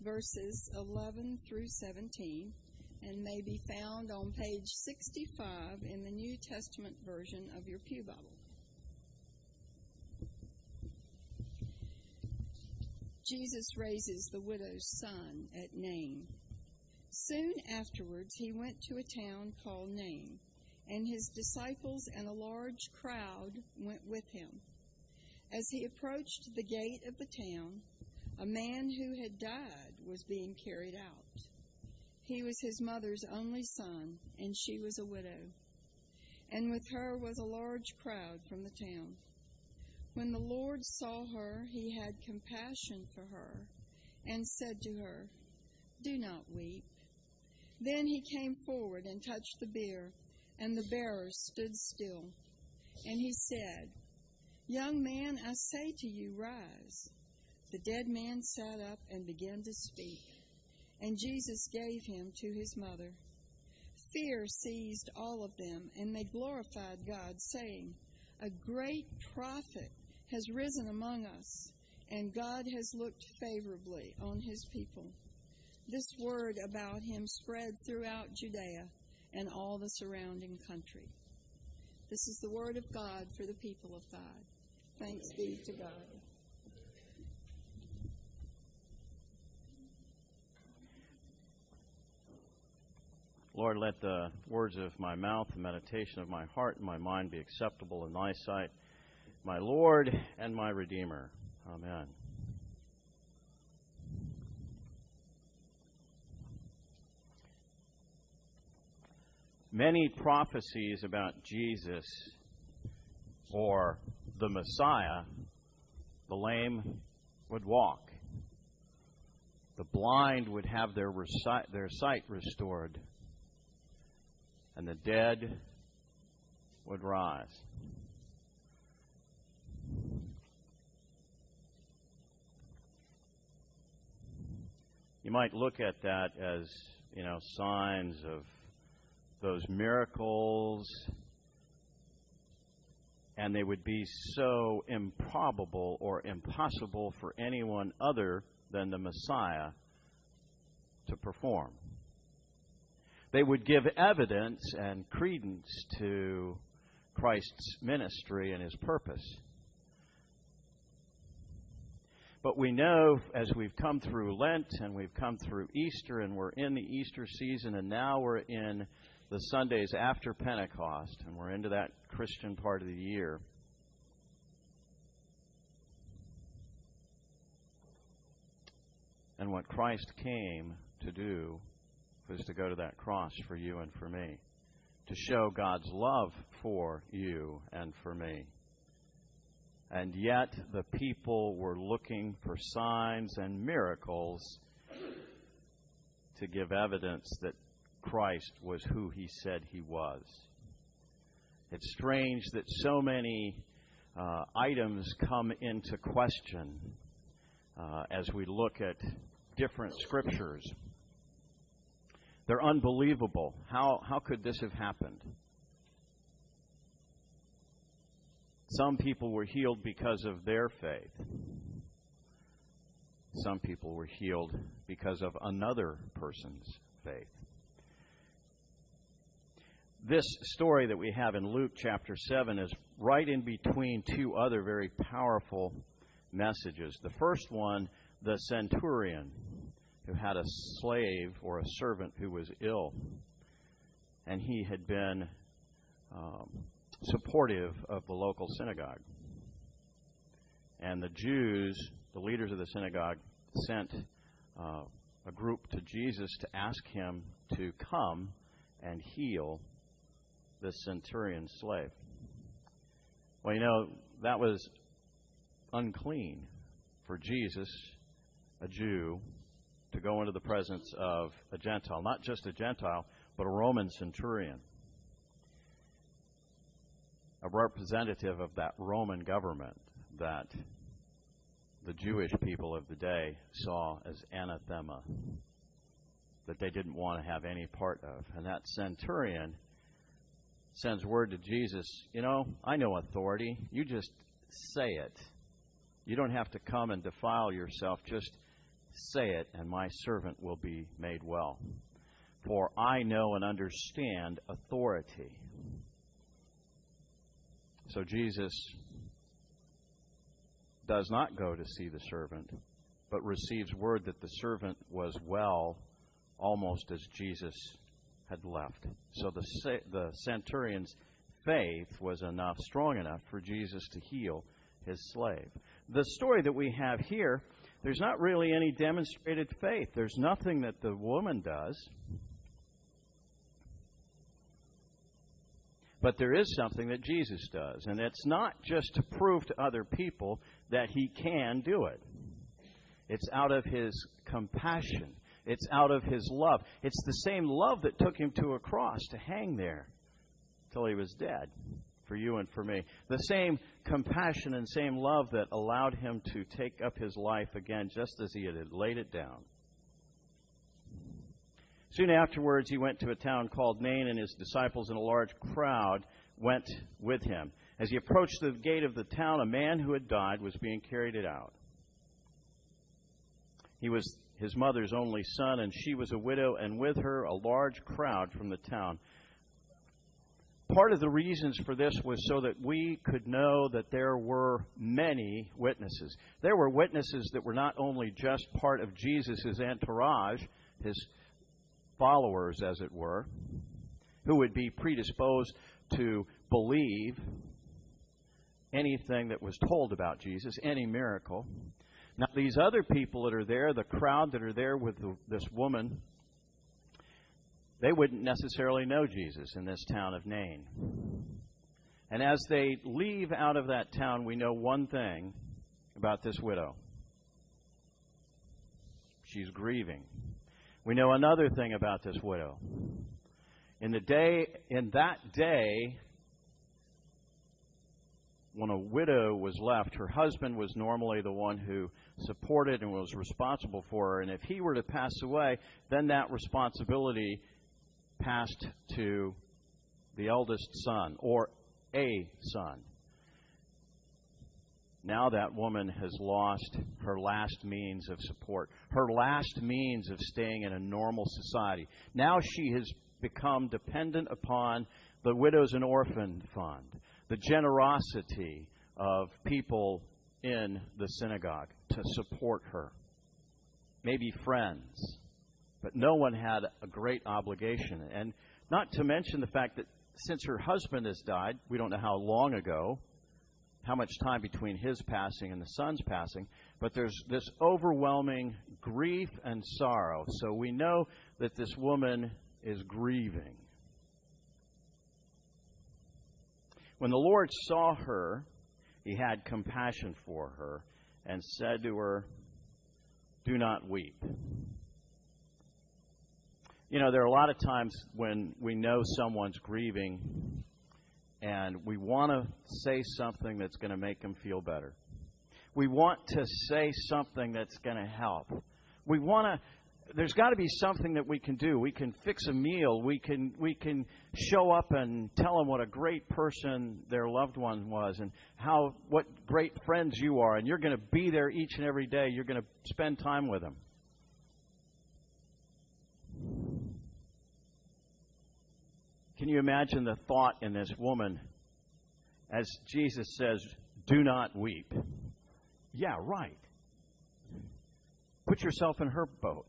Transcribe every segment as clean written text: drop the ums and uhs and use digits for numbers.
verses 11 through 17, and may be found on page 65 in the New Testament version of your Pew Bible. Jesus raises the widow's son at Nain. Soon afterwards he went to a town called Nain, and his disciples and a large crowd went with him. As he approached the gate of the town, a man who had died was being carried out. He was his mother's only son, and she was a widow. And with her was a large crowd from the town. When the Lord saw her, he had compassion for her, and said to her, "Do not weep." Then he came forward and touched the bier, and the bearers stood still. And he said, "Young man, I say to you, rise." The dead man sat up and began to speak, and Jesus gave him to his mother. Fear seized all of them, and they glorified God, saying, "A great prophet has risen among us, and God has looked favorably on his people." This word about him spread throughout Judea and all the surrounding country. This is the word of God for the people of God. Thanks be to God. Lord, let the words of my mouth, the meditation of my heart and my mind be acceptable in thy sight, my Lord and my Redeemer. Amen. Many prophecies about Jesus or the Messiah, the lame would walk, the blind would have their sight restored, and the dead would rise. You might look at that as, signs of those miracles, and they would be so improbable or impossible for anyone other than the Messiah to perform. They would give evidence and credence to Christ's ministry and his purpose. But we know, as we've come through Lent and we've come through Easter, and we're in the Easter season, and now we're in the Sundays after Pentecost, and we're into that Christian part of the year, and what Christ came to do was to go to that cross for you and for me, to show God's love for you and for me. And yet the people were looking for signs and miracles to give evidence that Christ was who he said he was. It's strange that so many items come into question as we look at different scriptures. They're unbelievable. How could this have happened? Some people were healed because of their faith. Some people were healed because of another person's faith. This story that we have in Luke chapter 7 is right in between two other very powerful messages. The first one, the centurion, who had a slave or a servant who was ill, and he had been supportive of the local synagogue. And the Jews, the leaders of the synagogue, sent a group to Jesus to ask him to come and heal the centurion's slave. Well, that was unclean for Jesus, a Jew, to go into the presence of a Gentile. Not just a Gentile, but a Roman centurion, a representative of that Roman government that the Jewish people of the day saw as anathema, that they didn't want to have any part of. And that centurion sends word to Jesus, I know authority. You just say it. You don't have to come and defile yourself. Just say it, and my servant will be made well. For I know and understand authority. So Jesus does not go to see the servant, but receives word that the servant was well almost as Jesus had left. So the centurion's faith was strong enough for Jesus to heal his slave. The story that we have here, there's not really any demonstrated faith. There's nothing that the woman does. But there is something that Jesus does, and it's not just to prove to other people that he can do it. It's out of his compassion. It's out of his love. It's the same love that took him to a cross to hang there till he was dead for you and for me. The same compassion and same love that allowed him to take up his life again just as he had laid it down. Soon afterwards, he went to a town called Nain, and his disciples and a large crowd went with him. As he approached the gate of the town, a man who had died was being carried out. He was his mother's only son, and she was a widow, and with her a large crowd from the town. Part of the reasons for this was so that we could know that there were many witnesses. There were witnesses that were not only just part of Jesus' entourage, his followers, as it were, who would be predisposed to believe anything that was told about Jesus, any miracle. Now, these other people that are there, the crowd that are there with this woman, they wouldn't necessarily know Jesus in this town of Nain. And as they leave out of that town, we know one thing about this widow. She's grieving. We know another thing about this widow. In that day, when a widow was left, her husband was normally the one who supported and was responsible for her. And if he were to pass away, then that responsibility passed to the eldest son or a son. Now that woman has lost her last means of support, her last means of staying in a normal society. Now she has become dependent upon the Widows and Orphan Fund, the generosity of people in the synagogue to support her. Maybe friends, but no one had a great obligation. And not to mention the fact that since her husband has died, we don't know how long ago, how much time between his passing and the son's passing, but there's this overwhelming grief and sorrow. So we know that this woman is grieving. When the Lord saw her, he had compassion for her and said to her, "Do not weep." You know, there are a lot of times when we know someone's grieving and we want to say something that's going to make them feel better. We want to say something that's going to help. There's got to be something that we can do. We can fix a meal. We can show up and tell them what a great person their loved one was and what great friends you are. And you're going to be there each and every day. You're going to spend time with them. Can you imagine the thought in this woman as Jesus says, "Do not weep"? Yeah, right. Put yourself in her boat.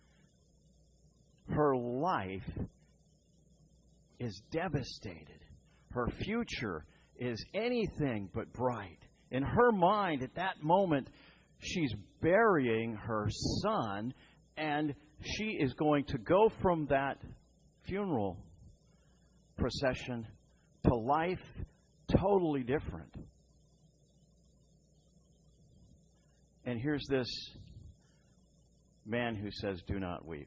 Her life is devastated. Her future is anything but bright. In her mind, at that moment, she's burying her son, and she is going to go from that funeral procession to life totally different. And here's this man who says, "Do not weep."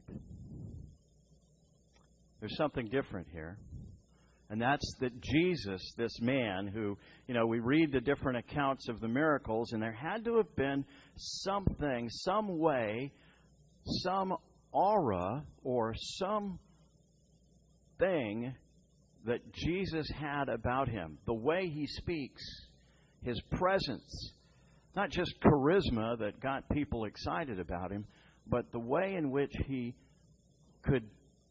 There's something different here. And that's that Jesus, this man who, we read the different accounts of the miracles, and there had to have been something, some way, some aura or some thing that Jesus had about him. The way he speaks, his presence, not just charisma that got people excited about him, but the way in which he could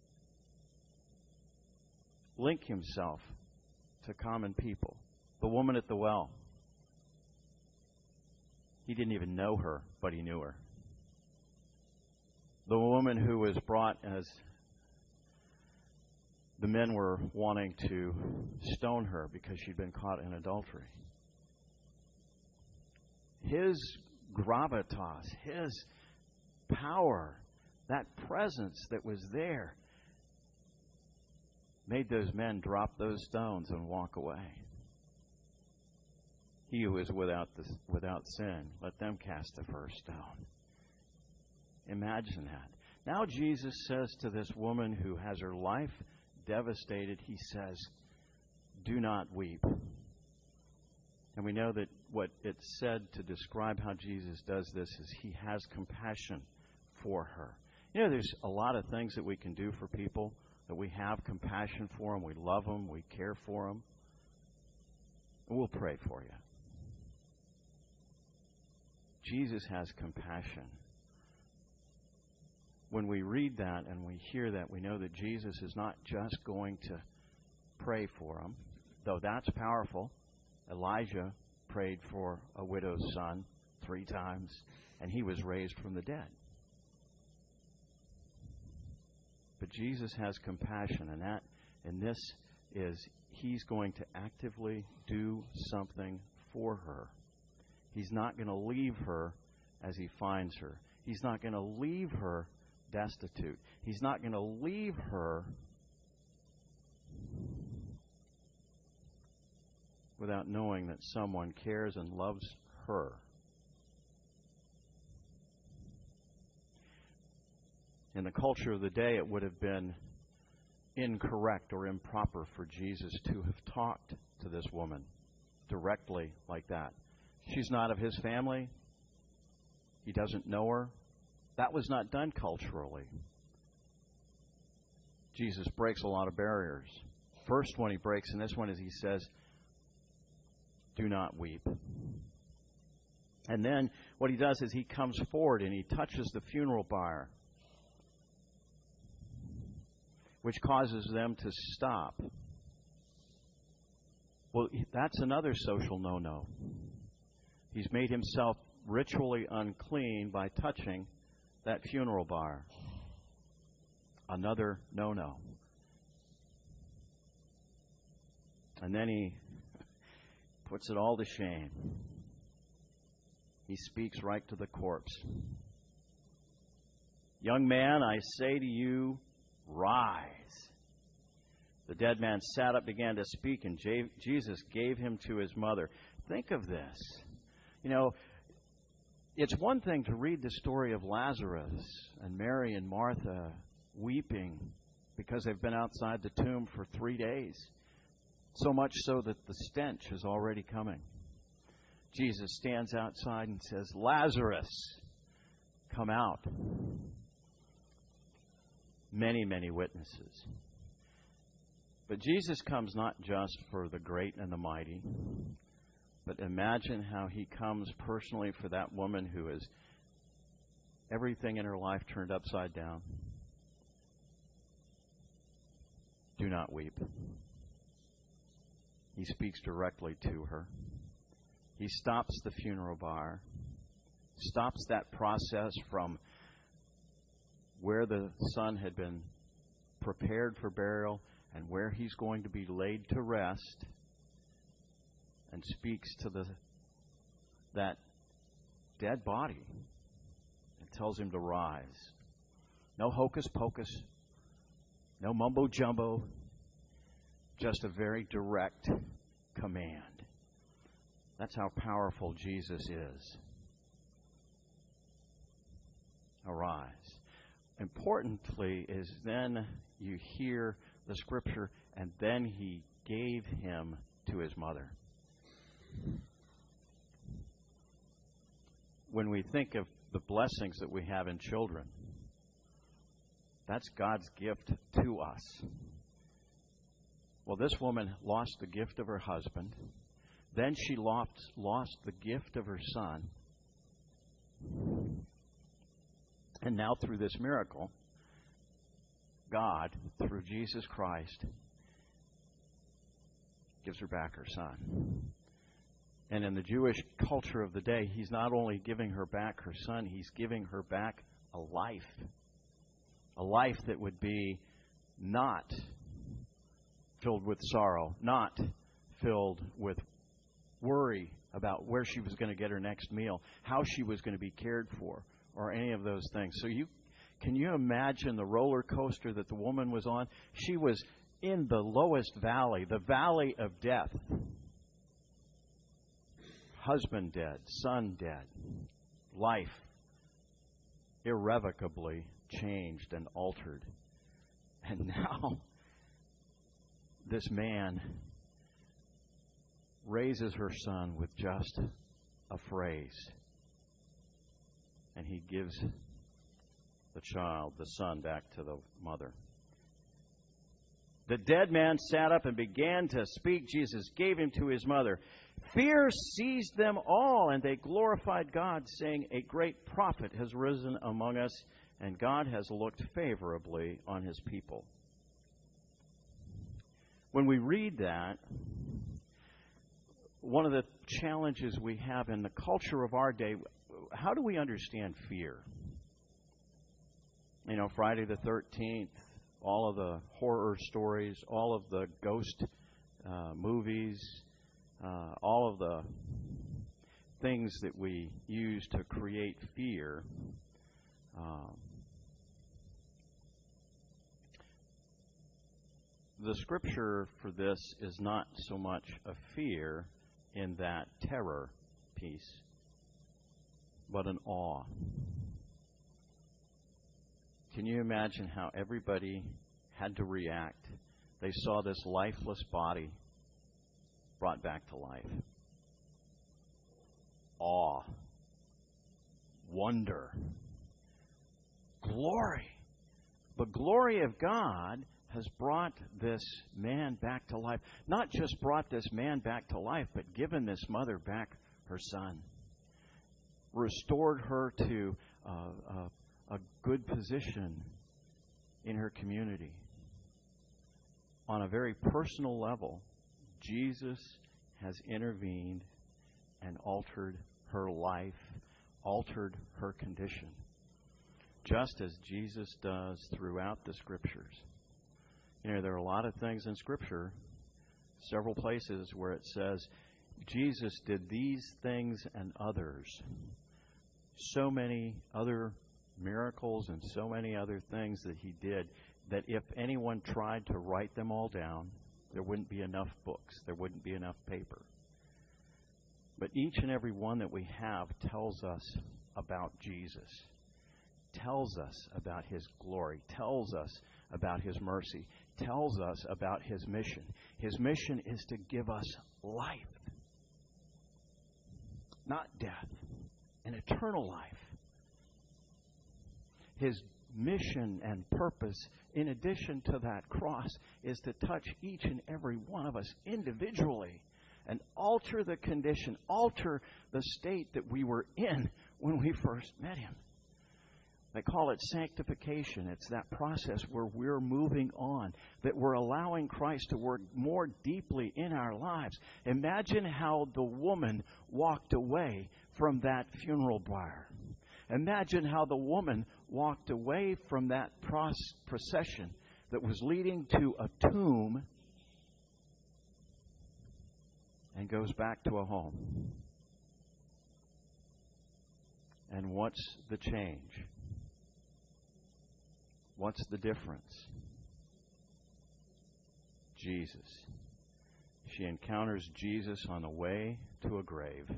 link himself to common people. The woman at the well. He didn't even know her, but he knew her. The woman who was brought as the men were wanting to stone her because she'd been caught in adultery. His gravitas, his power, that presence that was there, made those men drop those stones and walk away. He who is without sin, let them cast the first stone. Imagine that. Now Jesus says to this woman who has her life devastated, he says, do not weep. And we know that what it's said to describe how Jesus does this is he has compassion for her. You know, there's a lot of things that we can do for people, that we have compassion for them, we love them, we care for them. And we'll pray for you. Jesus has compassion. When we read that and we hear that, we know that Jesus is not just going to pray for them, though that's powerful. Elijah prayed for a widow's son 3 times, and he was raised from the dead. But Jesus has compassion, and this is he's going to actively do something for her. He's not going to leave her as he finds her. He's not going to leave her destitute. He's not going to leave her without knowing that someone cares and loves her. In the culture of the day, it would have been incorrect or improper for Jesus to have talked to this woman directly like that. She's not of his family. He doesn't know her. That was not done culturally. Jesus breaks a lot of barriers. First one he breaks, and this one is he says, do not weep. And then what he does is he comes forward and he touches the funeral pyre, which causes them to stop. Well, that's another social no-no. He's made himself ritually unclean by touching that funeral pyre. Another no-no. And then he puts it all to shame. He speaks right to the corpse. Young man, I say to you, rise. The dead man sat up, began to speak, and Jesus gave him to his mother. Think of this. You know, it's one thing to read the story of Lazarus and Mary and Martha weeping because they've been outside the tomb for 3 days. So much so that the stench is already coming. Jesus stands outside and says, Lazarus, come out. Many, many witnesses. But Jesus comes not just for the great and the mighty, but imagine how he comes personally for that woman who has everything in her life turned upside down. Do not weep. He speaks directly to her. He stops the funeral pyre, stops that process from where the son had been prepared for burial and where he's going to be laid to rest, and speaks to that dead body and tells him to rise. No hocus pocus, no mumbo jumbo, just a very direct command. That's how powerful Jesus is. Arise. Importantly is then you hear the scripture, and then he gave him to his mother. When we think of the blessings that we have in children, that's God's gift to us. Well, this woman lost the gift of her husband. Then she lost the gift of her son. And now through this miracle, God, through Jesus Christ, gives her back her son. And in the Jewish culture of the day, he's not only giving her back her son, he's giving her back a life. A life that would be not filled with sorrow, not filled with worry about where she was going to get her next meal, how she was going to be cared for, or any of those things. So can you imagine the roller coaster that the woman was on? She was in the lowest valley, the valley of death. Husband dead, son dead, life irrevocably changed and altered. And now this man raises her son with just a phrase. And he gives the child, the son, back to the mother. The dead man sat up and began to speak. Jesus gave him to his mother. Fear seized them all, and they glorified God, saying, a great prophet has risen among us, and God has looked favorably on his people. When we read that, one of the challenges we have in the culture of our day, how do we understand fear? You know, Friday the 13th, all of the horror stories, all of the ghost movies, all of the things that we use to create fear. The scripture for this is not so much a fear in that terror piece, but an awe. Can you imagine how everybody had to react? They saw this lifeless body brought back to life. Awe, wonder, glory. The glory of God has brought this man back to life. Not just brought this man back to life, but given this mother back her son. Restored her to a good position in her community. On a very personal level, Jesus has intervened and altered her life, altered her condition, just as Jesus does throughout the Scriptures. You know, there are a lot of things in Scripture, several places where it says, Jesus did these things and others. So many other miracles and so many other things that he did that if anyone tried to write them all down, there wouldn't be enough books. There wouldn't be enough paper. But each and every one that we have tells us about Jesus, tells us about his glory, tells us about his mercy, tells us about his mission. His mission is to give us life, not death, an eternal life. His mission and purpose, in addition to that cross, is to touch each and every one of us individually and alter the condition, alter the state that we were in when we first met him. They call it sanctification. It's that process where we're moving on, that we're allowing Christ to work more deeply in our lives. Imagine how the woman walked away from that funeral pyre. Imagine how the woman walked away from that procession that was leading to a tomb and goes back to a home. And what's the change? What's the difference? Jesus. She encounters Jesus on the way to a grave.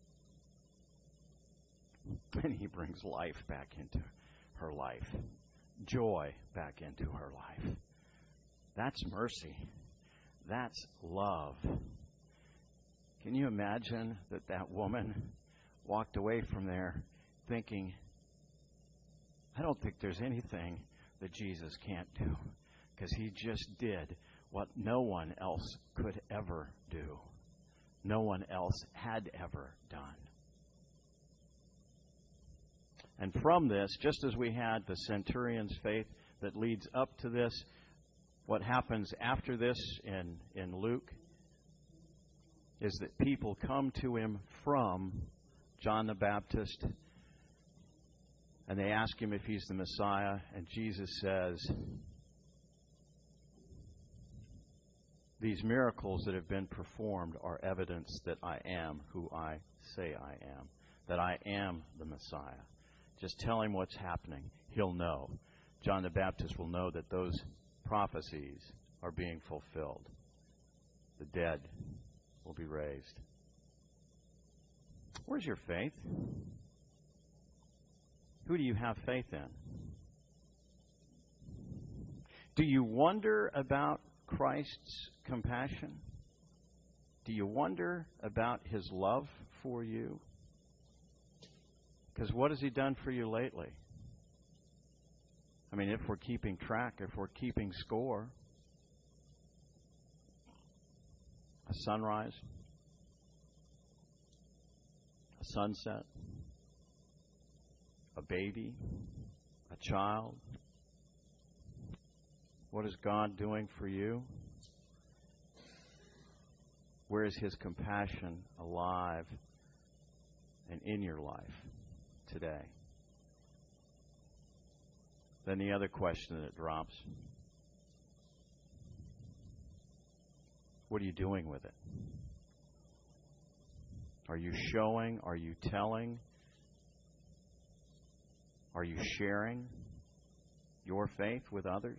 And he brings life back into her life. Joy back into her life. That's mercy. That's love. Can you imagine that woman walked away from there thinking, I don't think there's anything that Jesus can't do, because he just did what no one else could ever do. No one else had ever done. And from this, just as we had the centurion's faith that leads up to this, what happens after this in Luke is that people come to him from John the Baptist, and they ask him if he's the Messiah, and Jesus says, these miracles that have been performed are evidence that I am who I say I am, that I am the Messiah. Just tell him what's happening. He'll know. John the Baptist will know that those prophecies are being fulfilled. The dead will be raised. Where's your faith? Who do you have faith in? Do you wonder about Christ's compassion? Do you wonder about His love for you? Because what has He done for you lately? I mean, if we're keeping track, if we're keeping score, a sunrise, a sunset, a baby, a child. What is God doing for you? Where is His compassion alive and in your life today? Then the other question that drops, what are you doing with it? Are you showing? Are you telling? Are you sharing your faith with others?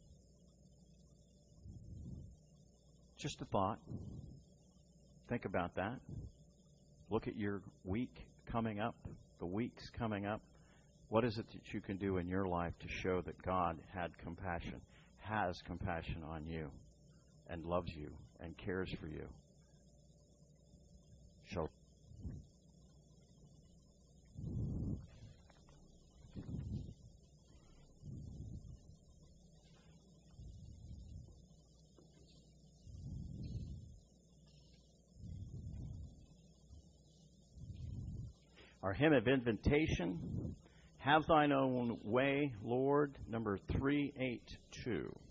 Just a thought. Think about that. Look at your week coming up, the weeks coming up. What is it that you can do in your life to show that God has compassion on you, and loves you, and cares for you? Show. Our hymn of invitation, Have Thine Own Way, Lord, number 382.